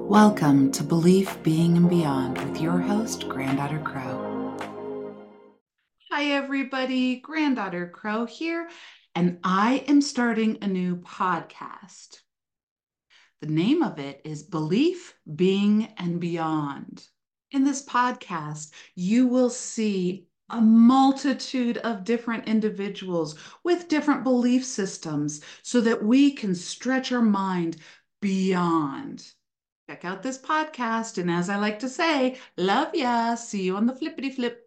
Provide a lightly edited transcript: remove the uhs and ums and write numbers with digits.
Welcome to Belief, Being, and Beyond with your host, Granddaughter Crow. Hi, everybody. Granddaughter Crow here, and I am starting a new podcast. The name of it is Belief, Being, and Beyond. In this podcast, you will see a multitude of different individuals with different belief systems so that we can stretch our mind beyond. Check out this podcast, and as I like to say, love ya. See you on the flippity flip.